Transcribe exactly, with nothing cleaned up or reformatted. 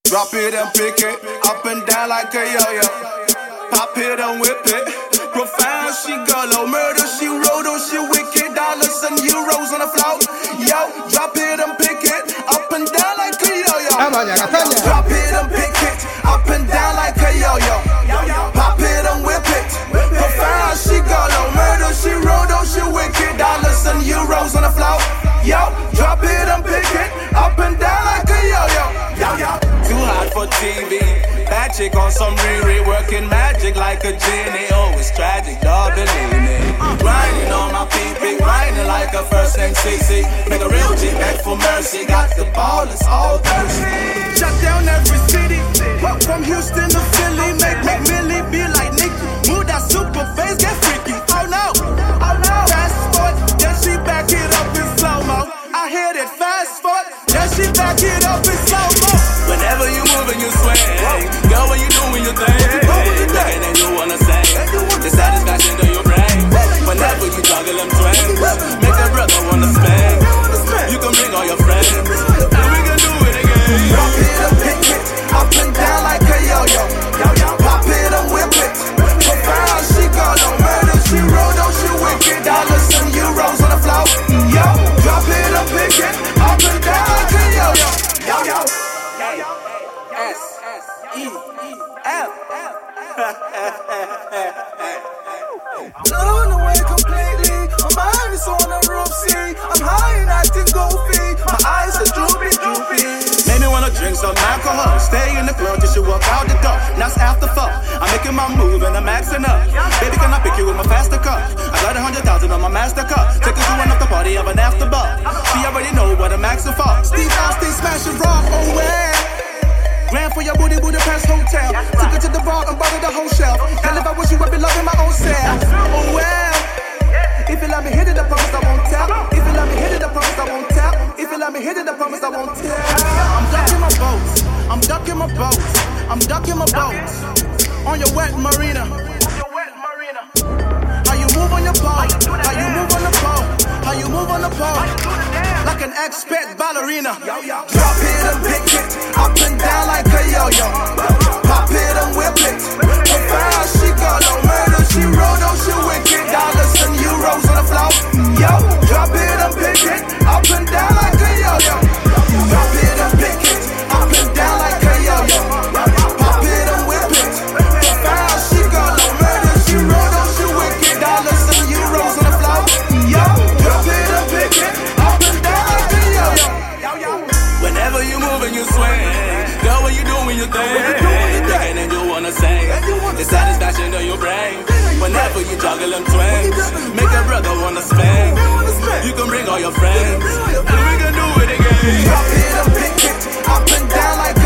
Drop it and pick it, up and down like a yo-yo. Pop it and whip it. Profound, she go low. Murder, she roll, oh, she wicked. Dollars and euros on the floor. Yo, drop it and pick it, up and down like a yo-yo. Drop it and pick it, up and down like a yo-yo. Pop it and whip it. Profound, she go low. Murder, she roll, oh, she wicked. Dollars and euros on the floor. Yo, drop it and pick it, up and down like a yo-yo. Too hot for T V. Bad chick on some Riri, working magic like a genie. Oh, it's tragic, dog, believe me. Grinding on my pee-pee, grinding like a first name C C. Make a real G, beg for mercy. Got the ballers all thirsty. Shut down every city, from Houston to Philly. Make make Millie be like Nicki. Move that super face, get freaky. Oh no, oh no. Fast forward, then she back it up in slow-mo. I hear that fast forward, then she back it up in slow-mo. Whenever you move and you swing, girl, when you doing your thing, looking and you wanna sing, the satisfaction to your brain. Whenever you juggle them twins, make a brother wanna spin. You can bring all your friends, and we can do it again. Pop it and pick it, up and down like a yo-yo. Pop it and whip it. Profound, she got no murder, she rolled, oh, she wicked. Dollars and euros on the floor. Yo, drop it and pick it, up and down like a yo-yo. Yo-yo. S E F Blown away completely. My mind is on the roof, see. I'm high and acting goofy. My eyes are droopy, droopy. Made me wanna drink some alcohol. Stay in the club till she walk out the door. Now it's after fuck. I'm making my move and I'm maxing up. Baby, can I pick you with my faster car? I got a hundred thousand on my MasterCard. Take her to one off the party of an after bar. She already know what I'm maxing for. Steve Austin smashing rock, oh well. Ran for your booty, Budapest Hotel. Took it to the bar and bought her the whole shelf. Girl, if I wish you, I'd be loving my own self. Oh well. If you let me hit it, I promise I won't tell. If you let me hit it, I promise I won't tell. If you let me hit it, I promise I won't tell. I'm ducking my boats. I'm ducking my boats. I'm ducking my boats. On your wet marina. How you move on your boat? How you move on the boat? How you move on the boat? Like an expert ballerina. Drop it and pick it, up and down like a yo-yo. Pop it and whip it. Profound, she got no murder, she rolled, oh, she wicked. Dollars and euros on the floor. Yo, drop it and pick it, up and down like a yo-yo. Drop it and pick it, up and down like a yo-yo. Pop it and whip it. Profound, she got no murder, she rolled, oh, she wicked. Dollars and euros on the floor. Yo, drop it and pick it, up and down like a yo-yo. Whenever you move and you swing, girl, when you doing your thing, looking and you wanna sing, the satisfaction of your brain. Whenever you juggle them twins, make a brother wanna spin. You can bring all your friends, and we can do it again. Drop it and pick it, up and down like